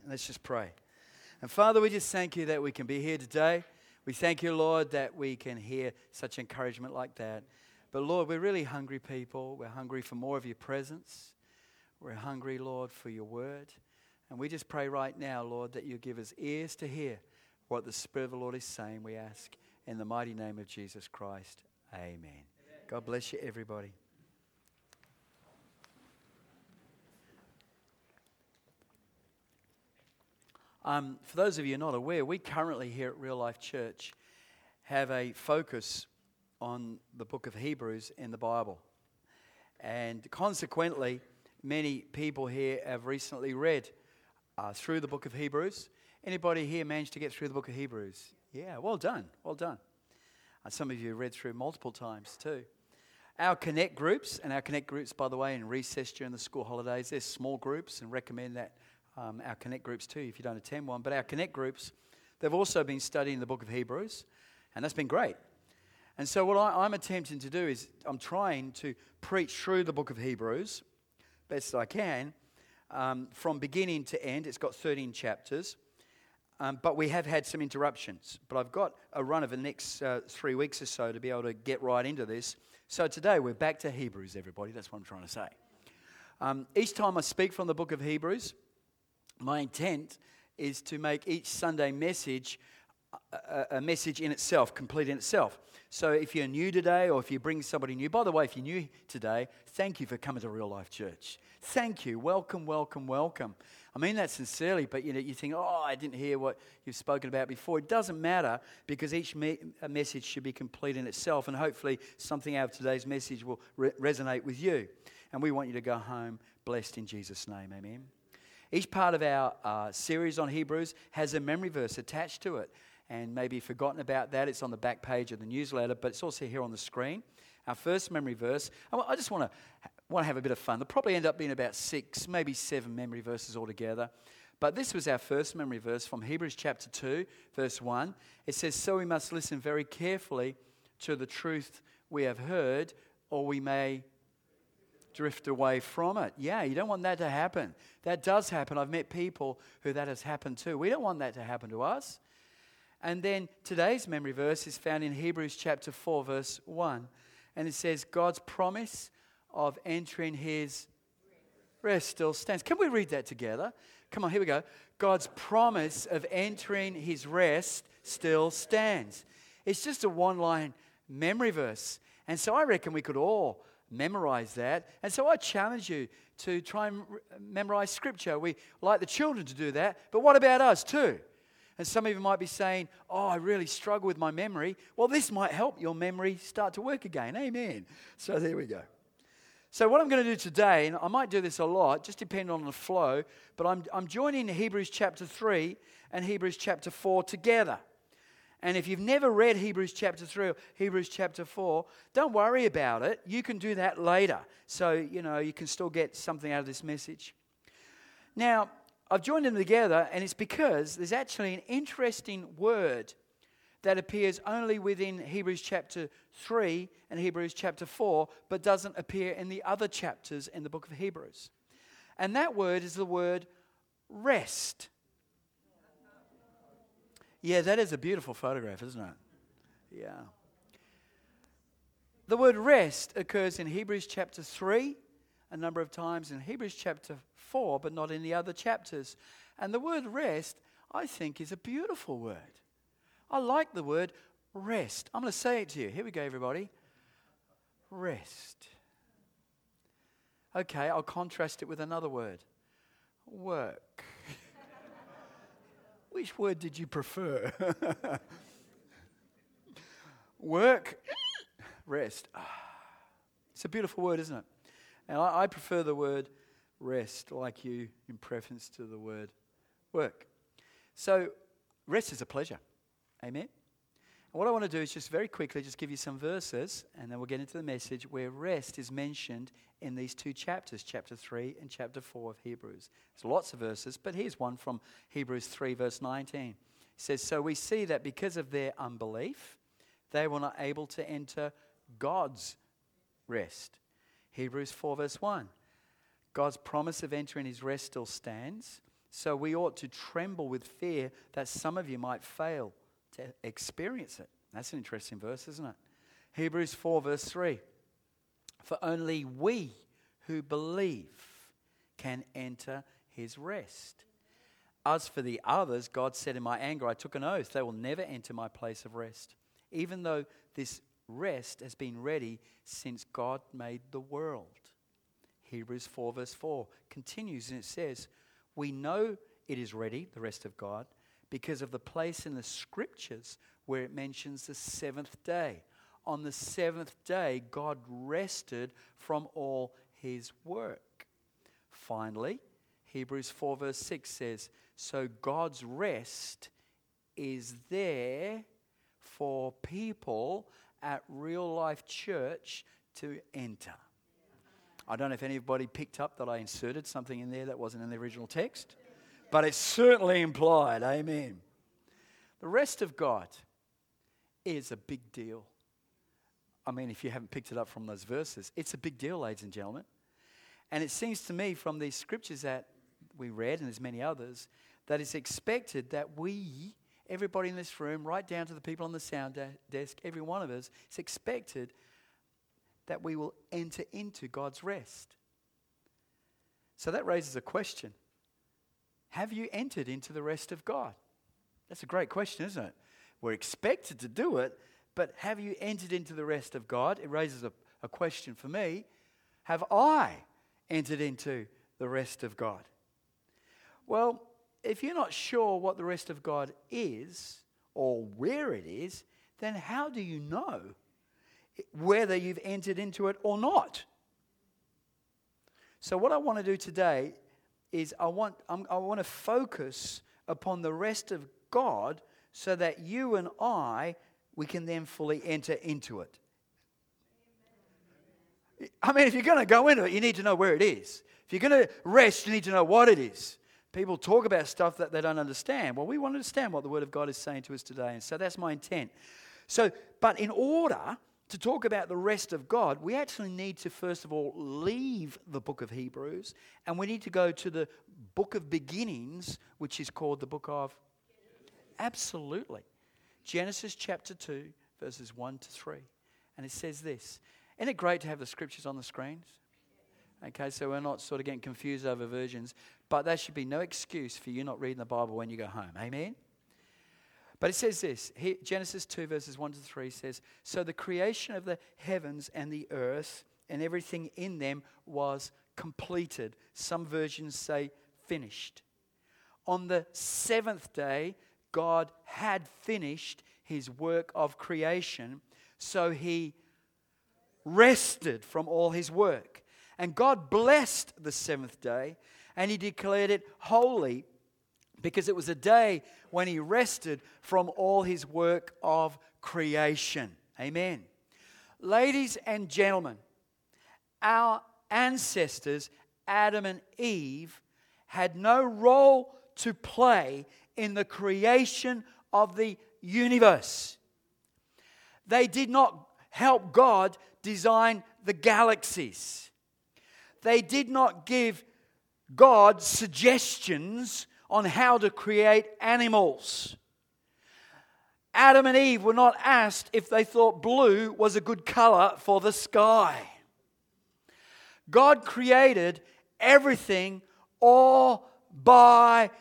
Let's just pray. And Father, we just thank you that we can be here today. We thank you, Lord, that we can hear such encouragement like that. But Lord, we're really hungry people. We're hungry for more of your presence. We're hungry, Lord, for your word. And we just pray right now, Lord, that you give us ears to hear what the Spirit of the Lord is saying, we ask. In the mighty name of Jesus Christ, amen. God bless you, everybody. For those of you not aware, we currently here at Real Life Church have a focus on the book of Hebrews in the Bible. And consequently, many people here have recently read through the book of Hebrews. Anybody here managed to get through the book of Hebrews? Yeah, well done, well done. Some of you read through multiple times too. Our Connect groups, by the way, in recess during the school holidays, they're small groups and recommend that our Connect groups too if you don't attend one. But our Connect groups, they've also been studying the book of Hebrews, and that's been great. And so what I'm attempting to do is I'm trying to preach through the book of Hebrews best I can from beginning to end. It's got 13 chapters, but we have had some interruptions. But I've got a run of the next 3 weeks or so to be able to get right into this. So today we're back to Hebrews, everybody. That's what I'm trying to say. Each time I speak from the book of Hebrews, my intent is to make each Sunday message a message in itself, complete in itself. So if you're new today or if you bring somebody new, by the way, if you're new today, thank you for coming to Real Life Church. Thank you. Welcome, welcome, welcome. I mean that sincerely, but you think, oh, I didn't hear what you've spoken about before. It doesn't matter because each message should be complete in itself, and hopefully something out of today's message will resonate with you. And we want you to go home blessed in Jesus' name. Amen. Each part of our series on Hebrews has a memory verse attached to it. And maybe you've forgotten about that. It's on the back page of the newsletter, but it's also here on the screen. Our first memory verse, I just want to have a bit of fun. There'll probably end up being about 6, maybe 7 memory verses altogether. But this was our first memory verse from Hebrews chapter 2, verse 1. It says, "So we must listen very carefully to the truth we have heard, or we may drift away from it." Yeah, you don't want that to happen. That does happen. I've met people who that has happened to. We don't want that to happen to us. And then today's memory verse is found in Hebrews chapter 4, verse 1. And it says, God's promise of entering his rest still stands. Can we read that together? Come on, here we go. God's promise of entering his rest still stands. It's just a one-line memory verse. And so I reckon we could all memorize that. And so I challenge you to try and memorize Scripture. We like the children to do that, but what about us too? And some of you might be saying, oh, I really struggle with my memory. Well, this might help your memory start to work again. Amen. So there we go. So what I'm going to do today, and I might do this a lot, just depending on the flow, but I'm joining Hebrews chapter 3 and Hebrews chapter 4 together. And if you've never read Hebrews chapter 3 or Hebrews chapter 4, don't worry about it. You can do that later. So, you can still get something out of this message. Now, I've joined them together, and it's because there's actually an interesting word that appears only within Hebrews chapter 3 and Hebrews chapter 4, but doesn't appear in the other chapters in the book of Hebrews. And that word is the word rest. Yeah, that is a beautiful photograph, isn't it? Yeah. The word rest occurs in Hebrews chapter 3 a number of times, in Hebrews chapter 4, but not in the other chapters. And the word rest, I think, is a beautiful word. I like the word rest. I'm going to say it to you. Here we go, everybody. Rest. Okay, I'll contrast it with another word. Work. Which word did you prefer? Work, rest. It's a beautiful word, isn't it? And I prefer the word rest, like you, in preference to the word work. So, rest is a pleasure. Amen? And what I want to do is just very quickly just give you some verses, and then we'll get into the message where rest is mentioned in these two chapters, chapter 3 and chapter 4 of Hebrews. There's lots of verses, but here's one from Hebrews 3, verse 19. It says, "So we see that because of their unbelief, they were not able to enter God's rest." Hebrews 4, verse 1. God's promise of entering his rest still stands. So we ought to tremble with fear that some of you might fail to experience it. That's an interesting verse, isn't it? Hebrews 4 verse 3. For only we who believe can enter his rest. As for the others, God said, in my anger, I took an oath, they will never enter my place of rest, even though this rest has been ready since God made the world. Hebrews 4 verse 4 continues and it says, we know it is ready, the rest of God, because of the place in the scriptures where it mentions the seventh day. On the seventh day, God rested from all his work. Finally, Hebrews 4 verse 6 says, so God's rest is there for people at Real Life Church to enter. I don't know if anybody picked up that I inserted something in there that wasn't in the original text, but it's certainly implied. Amen. The rest of God is a big deal. I mean, if you haven't picked it up from those verses, it's a big deal, ladies and gentlemen. And it seems to me from these scriptures that we read, and there's many others, that it's expected that we, everybody in this room, right down to the people on the sound desk, every one of us, it's expected that we will enter into God's rest. So that raises a question. Have you entered into the rest of God? That's a great question, isn't it? We're expected to do it, but have you entered into the rest of God? It raises a question for me. Have I entered into the rest of God? Well, if you're not sure what the rest of God is or where it is, then how do you know whether you've entered into it or not? So what I want to do today is I want to focus upon the rest of God so that you and we can then fully enter into it. I mean, if you're going to go into it, you need to know where it is. If you're going to rest, you need to know what it is. People talk about stuff that they don't understand. Well, we want to understand what the Word of God is saying to us today, and so that's my intent. But in order to talk about the rest of God, we actually need to, first of all, leave the book of Hebrews, and we need to go to the book of beginnings, which is called the book of... Absolutely. Genesis chapter 2, verses 1 to 3. And it says this. Isn't it great to have the scriptures on the screens? Okay, so we're not sort of getting confused over versions, but that should be no excuse for you not reading the Bible when you go home. Amen? But it says this, Genesis 2 verses 1 to 3 says, so the creation of the heavens and the earth and everything in them was completed. Some versions say finished. On the seventh day, God had finished his work of creation, so he rested from all his work. And God blessed the seventh day, and he declared it holy, because it was a day when he rested from all his work of creation. Amen. Ladies and gentlemen, our ancestors, Adam and Eve, had no role to play in the creation of the universe. They did not help God design the galaxies. They did not give God suggestions on how to create animals. Adam and Eve were not asked if they thought blue was a good color for the sky. God created everything all by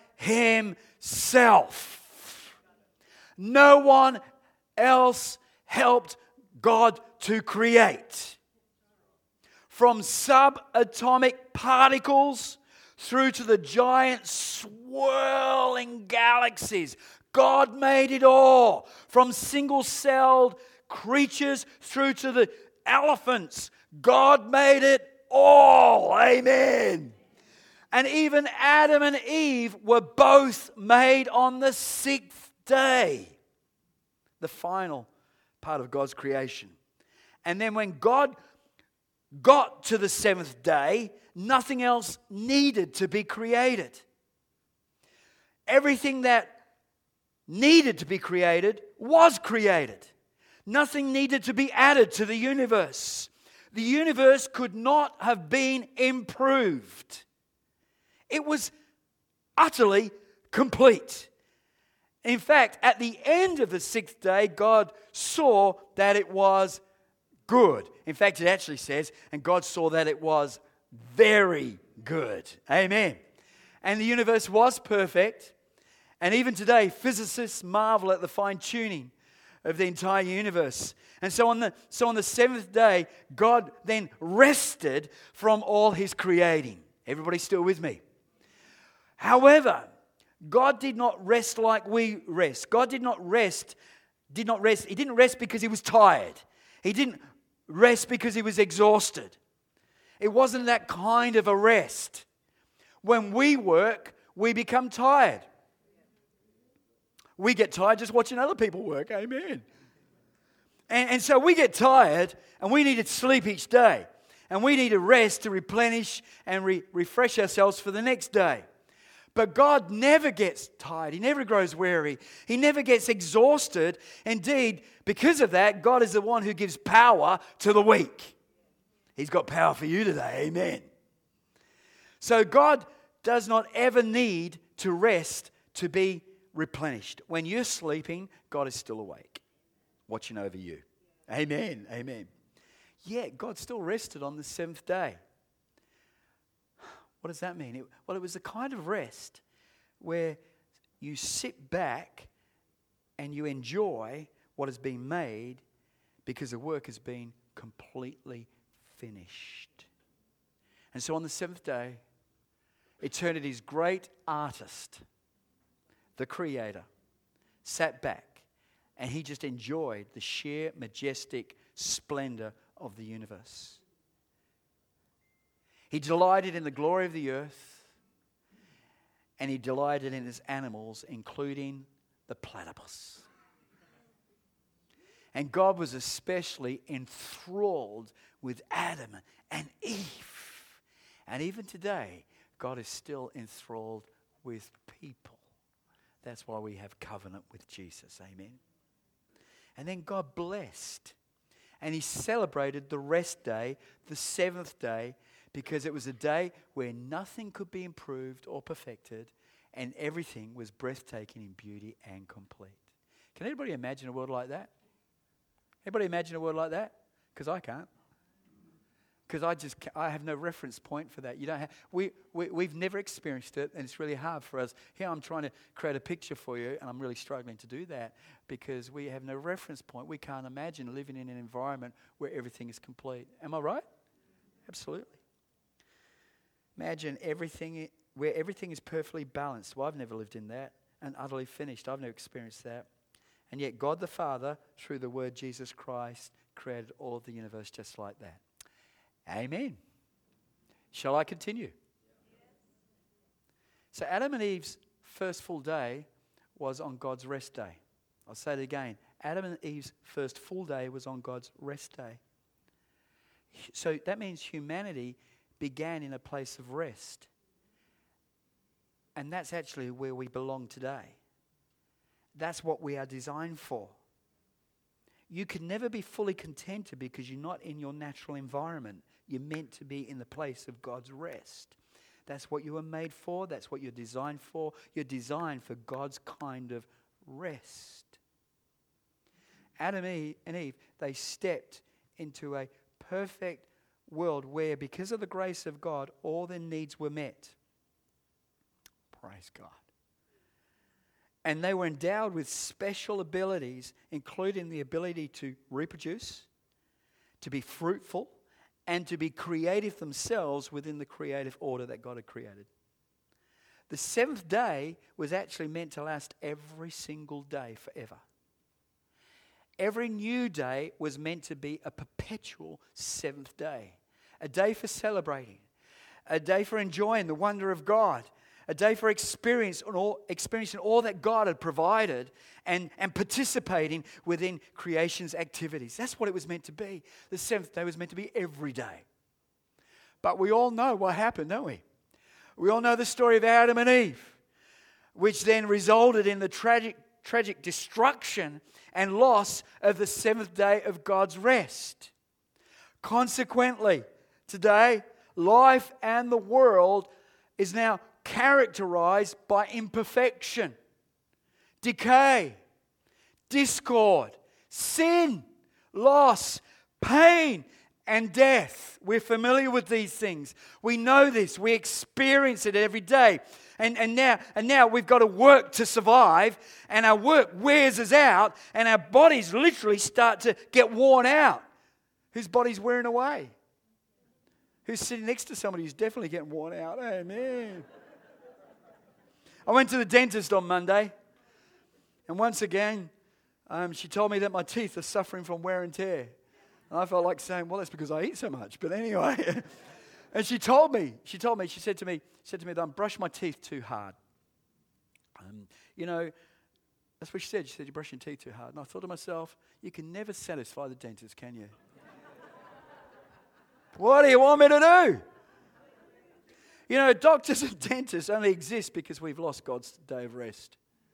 himself. No one else helped God to create. From subatomic particles through to the giant swirling galaxies, God made it all. From single-celled creatures through to the elephants, God made it all. Amen. And even Adam and Eve were both made on the sixth day, the final part of God's creation. And then when God got to the seventh day, nothing else needed to be created. Everything that needed to be created was created. Nothing needed to be added to the universe. The universe could not have been improved. It was utterly complete. In fact, at the end of the sixth day, God saw that it was good. In fact, it actually says, and God saw that it was very good. Amen. And the universe was perfect. And even today, physicists marvel at the fine-tuning of the entire universe. And so on the seventh day, God then rested from all his creating. Everybody still with me? However, God did not rest like we rest. God did not rest. He didn't rest because he was tired. He didn't rest because he was exhausted. It wasn't that kind of a rest. When we work, we become tired. We get tired just watching other people work. Amen. And so we get tired and we need to sleep each day. And we need to rest to replenish and refresh ourselves for the next day. But God never gets tired. He never grows weary. He never gets exhausted. Indeed, because of that, God is the one who gives power to the weak. He's got power for you today. Amen. So God does not ever need to rest to be replenished. When you're sleeping, God is still awake, watching over you. Amen. Amen. Yet God still rested on the seventh day. What does that mean? It was the kind of rest where you sit back and you enjoy what has been made because the work has been completely finished. And so on the seventh day, eternity's great artist, the Creator, sat back and he just enjoyed the sheer majestic splendor of the universe. He delighted in the glory of the earth, and he delighted in his animals, including the platypus. And God was especially enthralled with Adam and Eve. And even today, God is still enthralled with people. That's why we have covenant with Jesus. Amen. And then God blessed. And he celebrated the rest day, the seventh day, because it was a day where nothing could be improved or perfected and everything was breathtaking in beauty and complete. Can anybody imagine a world like that? Anybody imagine a world like that? Because I can't. Because I have no reference point for that. You don't have. We've never experienced it, and it's really hard for us. Here I'm trying to create a picture for you, and I'm really struggling to do that because we have no reference point. We can't imagine living in an environment where everything is complete. Am I right? Absolutely. Imagine where everything is perfectly balanced. Well, I've never lived in that. And utterly finished. I've never experienced that. And yet God the Father, through the word Jesus Christ, created all of the universe just like that. Amen. Shall I continue? So Adam and Eve's first full day was on God's rest day. I'll say it again. Adam and Eve's first full day was on God's rest day. So that means humanity began in a place of rest. And that's actually where we belong today. That's what we are designed for. You can never be fully contented because you're not in your natural environment. You're meant to be in the place of God's rest. That's what you were made for. That's what you're designed for. You're designed for God's kind of rest. Adam and Eve, they stepped into a perfect world where, because of the grace of God, all their needs were met. Praise God. And they were endowed with special abilities, including the ability to reproduce, to be fruitful, and to be creative themselves within the creative order that God had created. The seventh day was actually meant to last every single day forever. Every new day was meant to be a perpetual seventh day. A day for celebrating. A day for enjoying the wonder of God. A day for experiencing all that God had provided and participating within creation's activities. That's what it was meant to be. The seventh day was meant to be every day. But we all know what happened, don't we? We all know the story of Adam and Eve, which then resulted in the tragic destruction and loss of the seventh day of God's rest. Consequently, today, life and the world is now characterized by imperfection, decay, discord, sin, loss, pain, and death. We're familiar with these things. We know this. We experience it every day. And now we've got to work to survive, and our work wears us out, and our bodies literally start to get worn out. Whose body's wearing away? Who's sitting next to somebody who's definitely getting worn out? Amen. I went to the dentist on Monday, and once again, she told me that my teeth are suffering from wear and tear. And I felt like saying, well, that's because I eat so much. But anyway, and she said to me, don't brush my teeth too hard. That's what she said. She said, you're brushing your teeth too hard. And I thought to myself, you can never satisfy the dentist, can you? What do you want me to do? Doctors and dentists only exist because we've lost God's day of rest.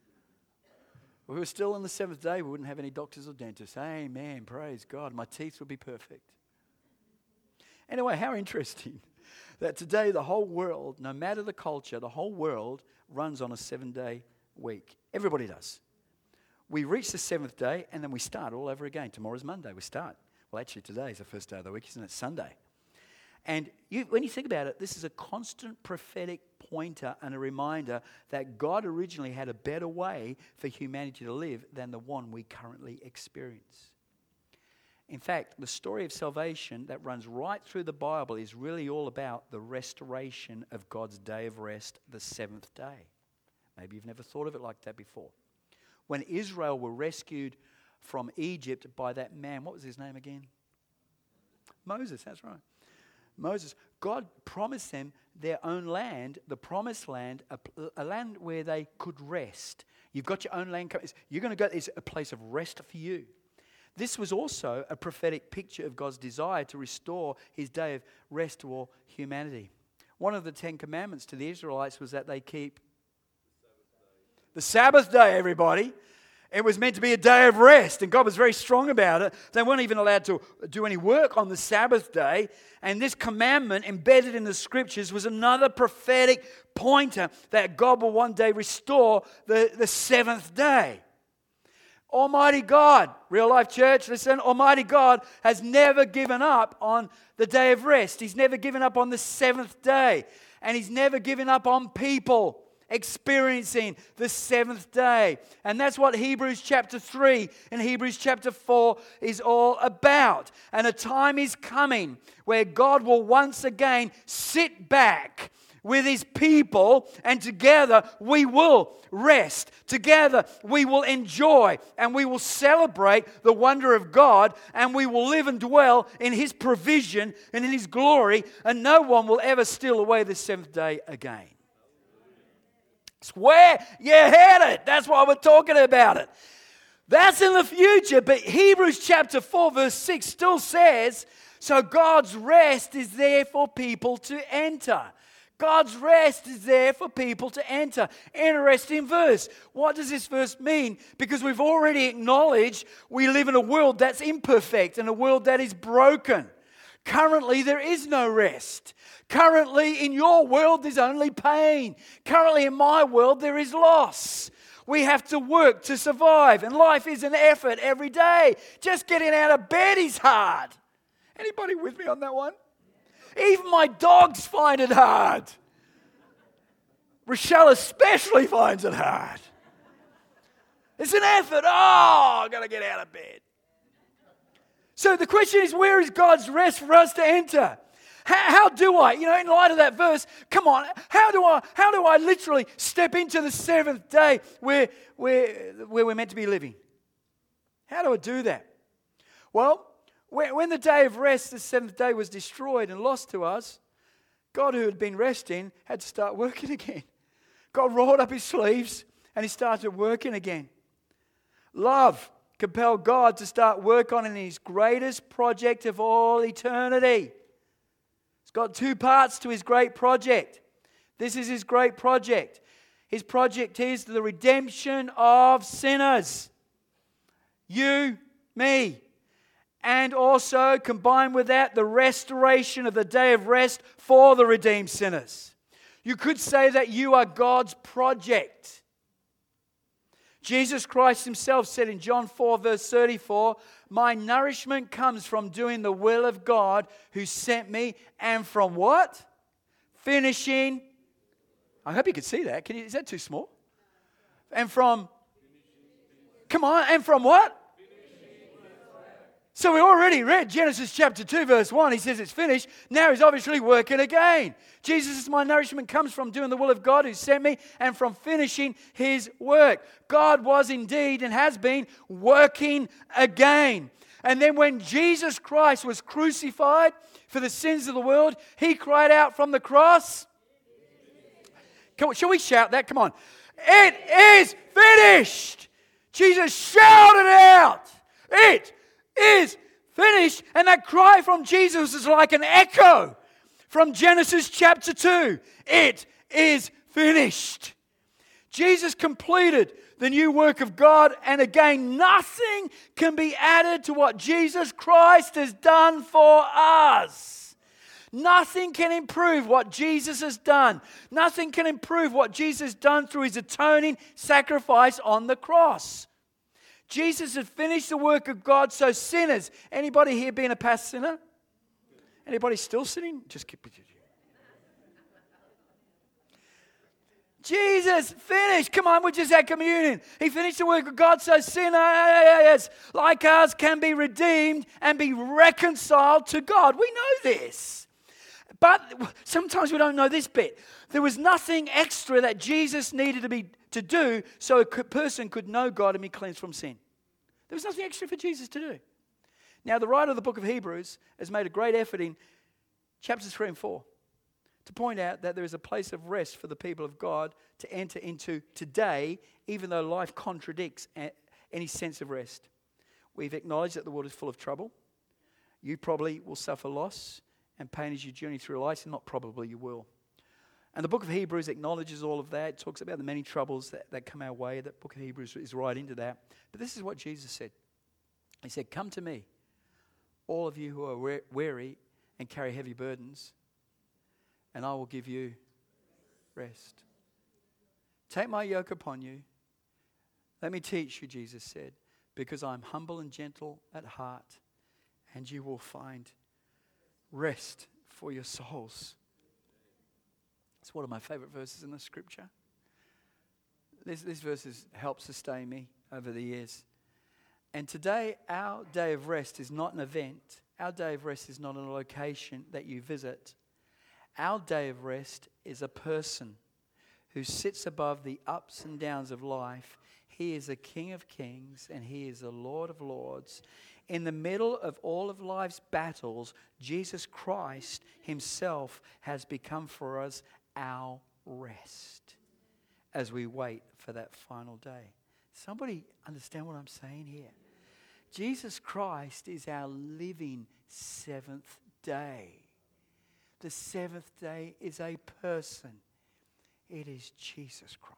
If we were still on the seventh day, we wouldn't have any doctors or dentists. Amen. Praise God. My teeth would be perfect. Anyway, how interesting that today the whole world, no matter the culture, the whole world runs on a 7-day week. Everybody does. We reach the seventh day and then we start all over again. Tomorrow's Monday. We start. Well, actually, today is the first day of the week, isn't it? Sunday. And when you think about it, this is a constant prophetic pointer and a reminder that God originally had a better way for humanity to live than the one we currently experience. In fact, the story of salvation that runs right through the Bible is really all about the restoration of God's day of rest, the seventh day. Maybe you've never thought of it like that before. When Israel were rescued from Egypt by that man, what was his name again? Moses, that's right. Moses, God promised them their own land, the promised land, a land where they could rest. You've got your own land. You're going to go, it's a place of rest for you. This was also a prophetic picture of God's desire to restore his day of rest to all humanity. One of the 10 commandments to the Israelites was that they keep the Sabbath day, everybody. It was meant to be a day of rest, and God was very strong about it. They weren't even allowed to do any work on the Sabbath day, and this commandment embedded in the Scriptures was another prophetic pointer that God will one day restore the seventh day. Almighty God, Real Life Church, listen, Almighty God has never given up on the day of rest. He's never given up on the seventh day, and He's never given up on people experiencing the seventh day. And that's what Hebrews chapter 3 and Hebrews chapter 4 is all about. And a time is coming where God will once again sit back with His people, and together we will rest. Together we will enjoy and we will celebrate the wonder of God, and we will live and dwell in His provision and in His glory, and no one will ever steal away the seventh day again. It's where you're headed. That's why we're talking about it. That's in the future, but Hebrews chapter 4 verse 6 still says, so God's rest is there for people to enter. God's rest is there for people to enter. Interesting verse. What does this verse mean? Because we've already acknowledged we live in a world that's imperfect and a world that is broken. Currently, there is no rest. Currently, in your world, there's only pain. Currently, in my world, there is loss. We have to work to survive, and life is an effort every day. Just getting out of bed is hard. Anybody with me on that one? Even my dogs find it hard. Rochelle especially finds it hard. It's an effort. Oh, I've got to get out of bed. So the question is, where is God's rest for us to enter? How do I, in light of that verse, come on, how do I literally step into the seventh day where we're meant to be living? How do I do that? Well, when the day of rest, the seventh day, was destroyed and lost to us, God, who had been resting, had to start working again. God rolled up His sleeves and He started working again. Love compelled God to start work on in His greatest project of all eternity. It's got two parts to His great project. This is His great project. His project is the redemption of sinners. You, me. And also, combined with that, the restoration of the day of rest for the redeemed sinners. You could say that you are God's project. Jesus Christ himself said in John 4 verse 34, "My nourishment comes from doing the will of God who sent me, and from" what? Finishing. I hope you could see that. Is that too small? And from, come on, and from what? So we already read Genesis chapter 2 verse 1. He says it's finished. Now he's obviously working again. Jesus says, "My nourishment comes from doing the will of God who sent me, and from finishing his work." God was indeed and has been working again. And then when Jesus Christ was crucified for the sins of the world, he cried out from the cross. Come on, shall we shout that? Come on. It is finished. Jesus shouted out, "It is finished." And that cry from Jesus is like an echo from Genesis chapter 2. It is finished. Jesus completed the new work of God, and again, nothing can be added to what Jesus Christ has done for us. Nothing can improve what Jesus has done. Nothing can improve what Jesus has done through his atoning sacrifice on the cross. Jesus had finished the work of God, so sinners. Anybody here been a past sinner? Anybody still sinning? Just keep it. Jesus finished. Come on, we just had communion. He finished the work of God, so sinners like us can be redeemed and be reconciled to God. We know this. But sometimes we don't know this bit. There was nothing extra that Jesus needed to do so a person could know God and be cleansed from sin. There was nothing extra for Jesus to do. Now, the writer of the book of Hebrews has made a great effort in chapters 3 and 4 to point out that there is a place of rest for the people of God to enter into today, even though life contradicts any sense of rest. We've acknowledged that the world is full of trouble. You probably will suffer loss and pain as you journey through life, and not probably, you will. And the book of Hebrews acknowledges all of that. It talks about the many troubles that come our way. The book of Hebrews is right into that. But this is what Jesus said. He said, "Come to me, all of you who are weary and carry heavy burdens, and I will give you rest. Take my yoke upon you. Let me teach you," Jesus said, "because I'm humble and gentle at heart, and you will find rest for your souls." It's one of my favorite verses in the scripture. These verses help sustain me over the years. And today, our day of rest is not an event. Our day of rest is not a location that you visit. Our day of rest is a person who sits above the ups and downs of life. He is a King of Kings and he is a Lord of Lords. In the middle of all of life's battles, Jesus Christ himself has become for us our rest as we wait for that final day. Somebody understand what I'm saying here? Jesus Christ is our living seventh day. The seventh day is a person. It is Jesus Christ.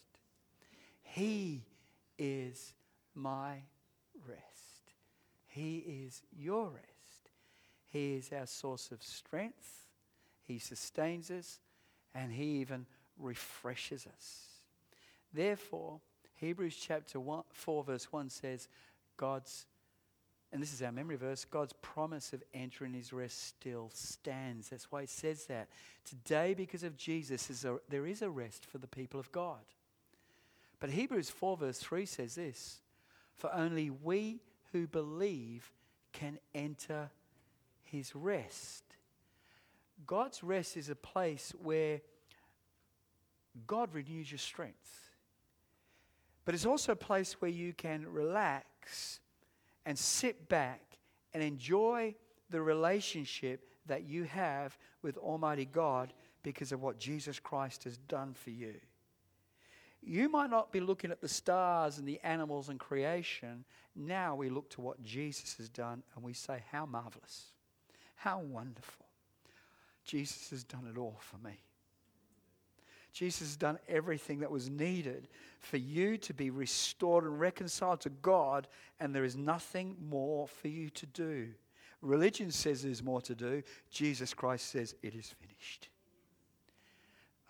He is my rest. He is your rest. He is our source of strength. He sustains us, and he even refreshes us. Therefore, Hebrews chapter 4 verse 1 says, and this is our memory verse, God's promise of entering his rest still stands. That's why it says that. Today, because of Jesus, there is a rest for the people of God. But Hebrews 4 verse 3 says this, "For only we who believe can enter his rest." God's rest is a place where God renews your strength. But it's also a place where you can relax and sit back and enjoy the relationship that you have with Almighty God because of what Jesus Christ has done for you. You might not be looking at the stars and the animals and creation. Now we look to what Jesus has done and we say, how marvelous, how wonderful. Jesus has done it all for me. Jesus has done everything that was needed for you to be restored and reconciled to God, and there is nothing more for you to do. Religion says there's more to do. Jesus Christ says it is finished.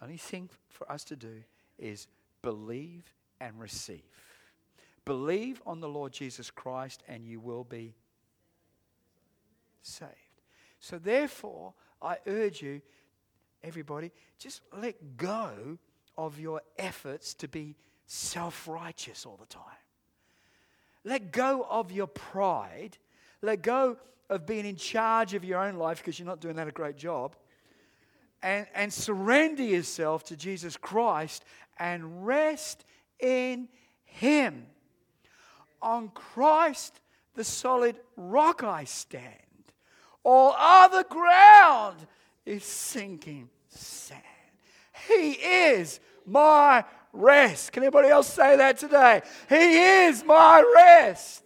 only thing for us to do is believe and receive. Believe on the Lord Jesus Christ and you will be saved. So therefore, I urge you, everybody, just let go of your efforts to be self-righteous all the time. Let go of your pride. Let go of being in charge of your own life because you're not doing that a great job. And surrender yourself to Jesus Christ and rest in Him. On Christ, the solid rock I stand. All other ground is sinking sand. He is my rest. Can anybody else say that today? He is my rest.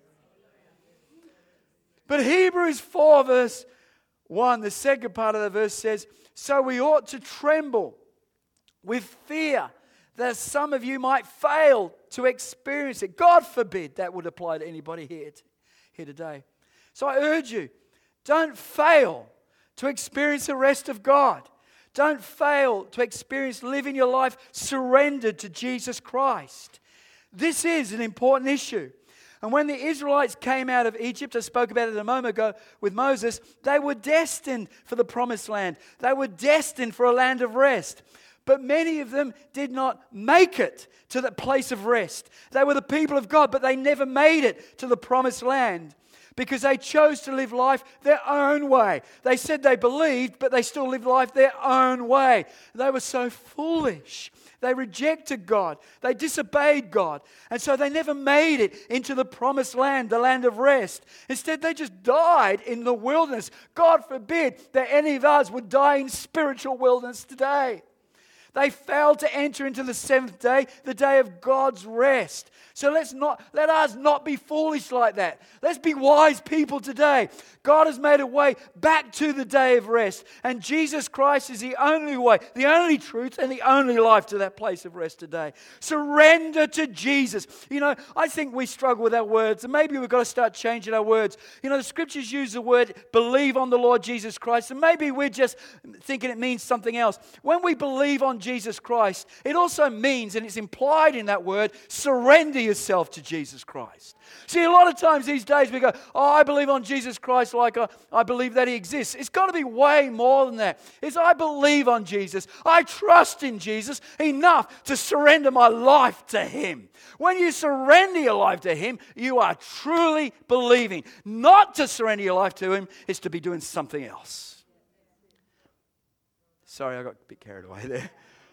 But Hebrews 4 verse 1, the second part of the verse says, so we ought to tremble with fear that some of you might fail to experience it. God forbid that would apply to anybody here today. So I urge you, don't fail to experience the rest of God. Don't fail to experience living your life surrendered to Jesus Christ. This is an important issue. And when the Israelites came out of Egypt, I spoke about it a moment ago with Moses, they were destined for the promised land. They were destined for a land of rest. But many of them did not make it to that place of rest. They were the people of God, but they never made it to the promised land because they chose to live life their own way. They said they believed, but they still lived life their own way. They were so foolish. They rejected God. They disobeyed God. And so they never made it into the promised land, the land of rest. Instead, they just died in the wilderness. God forbid that any of us would die in spiritual wilderness today. They failed to enter into the seventh day, the day of God's rest. So let us not be foolish like that. Let's be wise people today. God has made a way back to the day of rest. And Jesus Christ is the only way, the only truth, and the only life to that place of rest today. Surrender to Jesus. You know, I think we struggle with our words, and maybe we've got to start changing our words. You know, the scriptures use the word believe on the Lord Jesus Christ, and maybe we're just thinking it means something else. When we believe on Jesus Christ, it also means, and it's implied in that word, surrender yourself to Jesus Christ. See, a lot of times these days we go, oh, I believe on Jesus Christ like I believe that He exists. It's got to be way more than that. It's I believe on Jesus. I trust in Jesus enough to surrender my life to Him. When you surrender your life to Him, you are truly believing. Not to surrender your life to Him is to be doing something else. Sorry, I got a bit carried away there.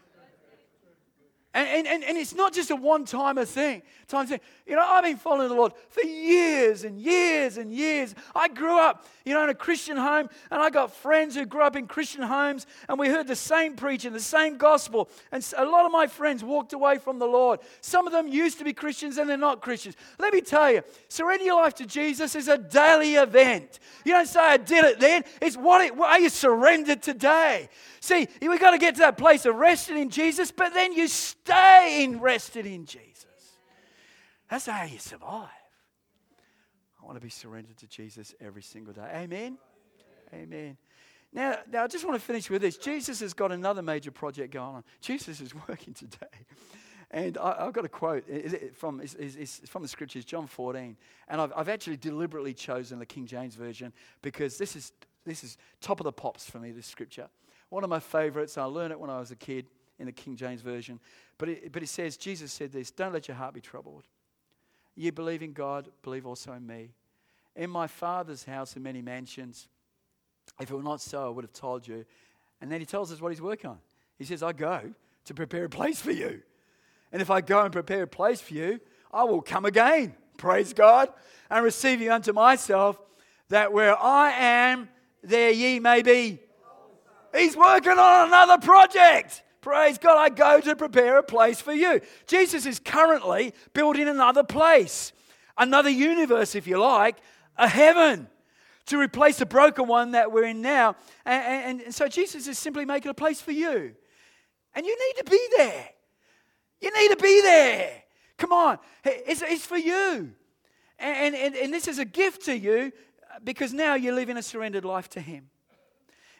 And it's not just a one-time thing. You know, I've been following the Lord for years and years and years. I grew up, you know, in a Christian home, and I got friends who grew up in Christian homes, and we heard the same preaching, the same gospel. And a lot of my friends walked away from the Lord. Some of them used to be Christians, and they're not Christians. Let me tell you, surrender your life to Jesus is a daily event. You don't say, I did it then. It's what are you surrendered today? See, we've got to get to that place of resting in Jesus, but then you stay in rested in Jesus. That's how you survive. I want to be surrendered to Jesus every single day. Amen? Amen. Now I just want to finish with this. Jesus has got another major project going on. Jesus is working today. And I've got a quote it's from the scriptures, John 14. And I've actually deliberately chosen the King James Version because this is top of the pops for me, this scripture. One of my favorites. I learned it when I was a kid in the King James Version. But it says, Jesus said this, don't let your heart be troubled. You believe in God, believe also in me. In my Father's house are many mansions. If it were not so, I would have told you. And then he tells us what he's working on. He says, I go to prepare a place for you. And if I go and prepare a place for you, I will come again, praise God, and receive you unto myself, that where I am, there ye may be. He's working on another project. Praise God, I go to prepare a place for you. Jesus is currently building another place, another universe, if you like, a heaven, to replace the broken one that we're in now. And so Jesus is simply making a place for you. And you need to be there. You need to be there. Come on, it's for you. And this is a gift to you because now you're living a surrendered life to Him.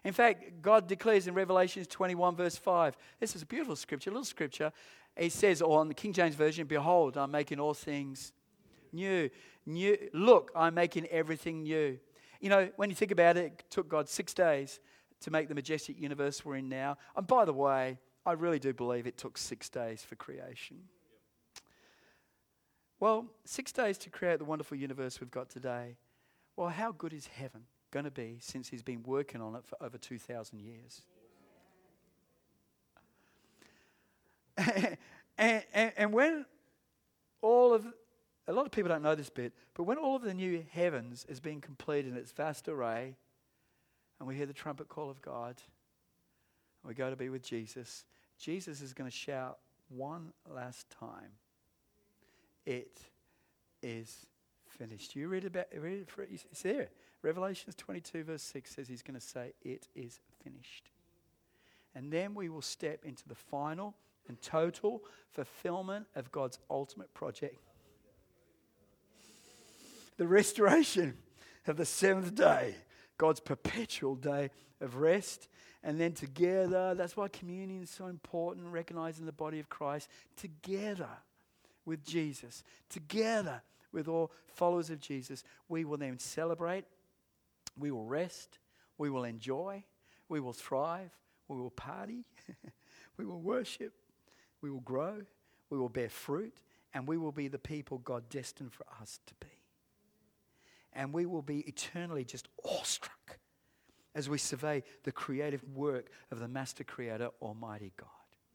In fact, God declares in Revelation 21 verse 5, this is a beautiful scripture, a little scripture. It says, or on the King James Version, behold, I'm making all things new. Look, I'm making everything new. You know, when you think about it, it took God 6 days to make the majestic universe we're in now. And by the way, I really do believe it took 6 days for creation. Well, 6 days to create the wonderful universe we've got today. Well, how good is heaven going to be since he's been working on it for over 2,000 years? and when a lot of people don't know this bit, but when all of the new heavens is being completed in its vast array, and we hear the trumpet call of God, and we go to be with Jesus, Jesus is going to shout one last time, it is finished. You read it for it? It's there. Revelations 22 verse 6 says he's going to say, it is finished. And then we will step into the final and total fulfillment of God's ultimate project. The restoration of the seventh day, God's perpetual day of rest. And then together, that's why communion is so important, recognizing the body of Christ, together with Jesus, together with all followers of Jesus, we will then celebrate, we will rest, we will enjoy, we will thrive, we will party, we will worship, we will grow, we will bear fruit, and we will be the people God destined for us to be. And we will be eternally just awestruck as we survey the creative work of the Master Creator, Almighty God.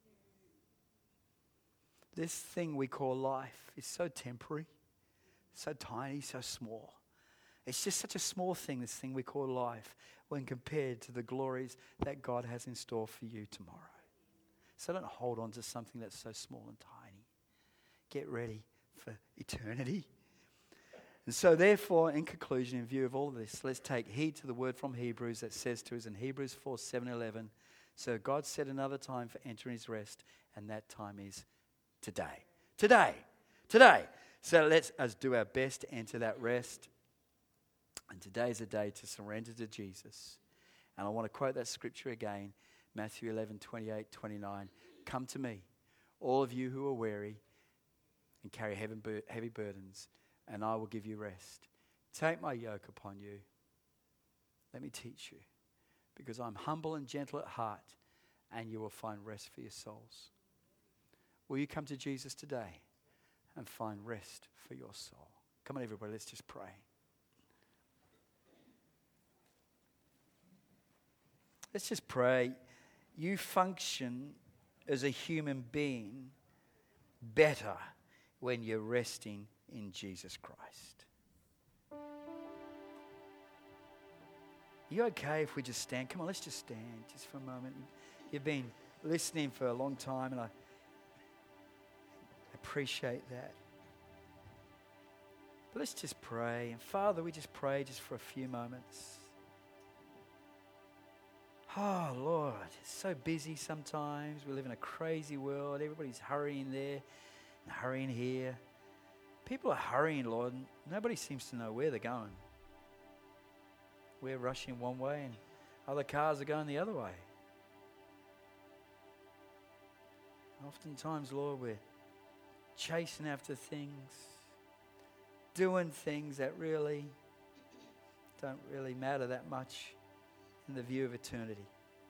This thing we call life is so temporary, so tiny, so small. It's just such a small thing, this thing we call life, when compared to the glories that God has in store for you tomorrow. So don't hold on to something that's so small and tiny. Get ready for eternity. And so therefore, in conclusion, in view of all of this, let's take heed to the word from Hebrews that says to us in Hebrews 4, 7, 11, so God set another time for entering his rest, and that time is today. Today. So let's us do our best to enter that rest. And today is a day to surrender to Jesus. And I want to quote that scripture again, Matthew 11, 28, 29. Come to me, all of you who are weary and carry heavy burdens, and I will give you rest. Take my yoke upon you. Let me teach you, because I'm humble and gentle at heart, and you will find rest for your souls. Will you come to Jesus today and find rest for your soul? Come on, everybody, let's just pray. Let's just pray. You function as a human being better when you're resting in Jesus Christ. Are you okay if we just stand? Come on, let's just stand just for a moment. You've been listening for a long time, and I appreciate that. But let's just pray. And Father, we just pray just for a few moments. Oh, Lord, it's so busy sometimes. We live in a crazy world. Everybody's hurrying there and hurrying here. People are hurrying, Lord. Nobody seems to know where they're going. We're rushing one way and other cars are going the other way. Oftentimes, Lord, we're chasing after things, doing things that really don't really matter that much in the view of eternity.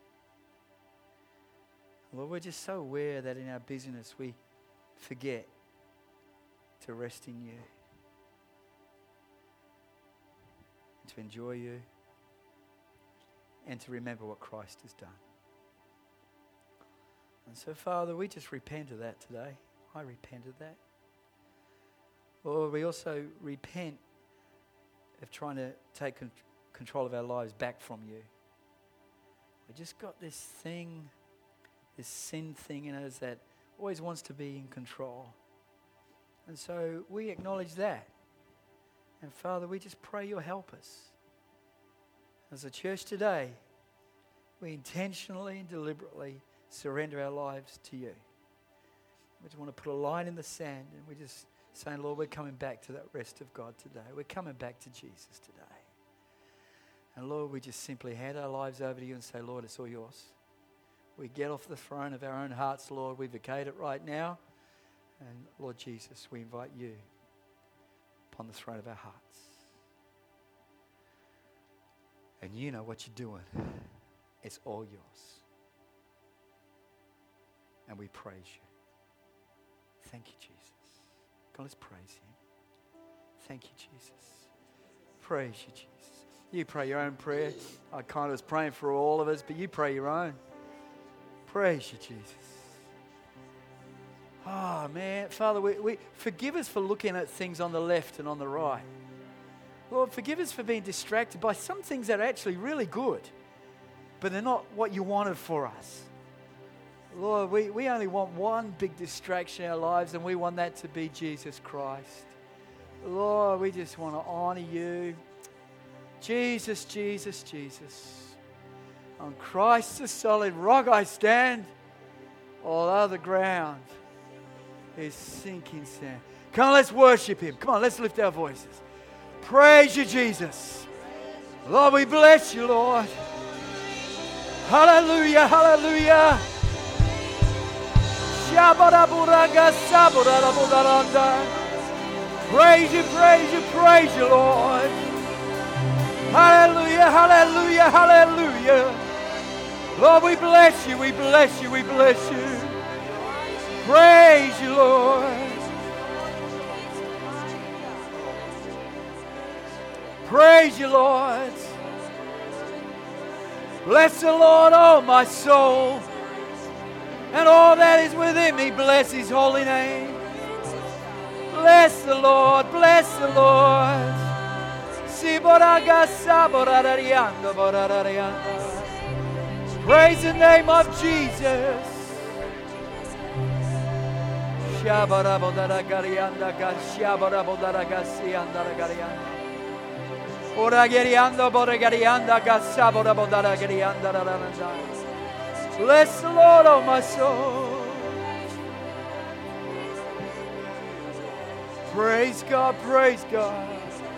Lord, we're just so aware that in our busyness we forget to rest in you, to enjoy you, and to remember what Christ has done. And so, Father, we just repent of that today. I repent of that. Lord, we also repent of trying to take control of our lives back from you. We just got this thing, this sin thing in us that always wants to be in control. And so we acknowledge that. And Father, we just pray you'll help us. As a church today, we intentionally and deliberately surrender our lives to you. We just want to put a line in the sand, and we're just saying, Lord, we're coming back to that rest of God today. We're coming back to Jesus today. And Lord, we just simply hand our lives over to you and say, Lord, it's all yours. We get off the throne of our own hearts, Lord. We vacate it right now. And Lord Jesus, we invite you upon the throne of our hearts. And you know what you're doing. It's all yours. And we praise you. Thank you, Jesus. God, let's praise him. Thank you, Jesus. Praise you, Jesus. You pray your own prayer. I kind of was praying for all of us, but you pray your own. Praise you, Jesus. Oh, man. Father, we forgive us for looking at things on the left and on the right. Lord, forgive us for being distracted by some things that are actually really good, but they're not what you wanted for us. Lord, we only want one big distraction in our lives, and we want that to be Jesus Christ. Lord, we just want to honor you. Jesus, Jesus, Jesus. On Christ the solid rock I stand. All other ground is sinking sand. Come on, let's worship him. Come on, let's lift our voices. Praise you, Jesus. Lord, we bless you, Lord. Hallelujah, hallelujah. Praise you, praise you, praise you, Lord. Hallelujah, hallelujah, hallelujah. Lord, we bless you, we bless you, we bless you. Praise you, Lord. Praise you, Lord. Bless the Lord, oh my soul, and all that is within me, bless his holy name. Bless the Lord, bless the Lord. Praise the name of Jesus. Bless the Lord, oh my soul. Praise God, praise God.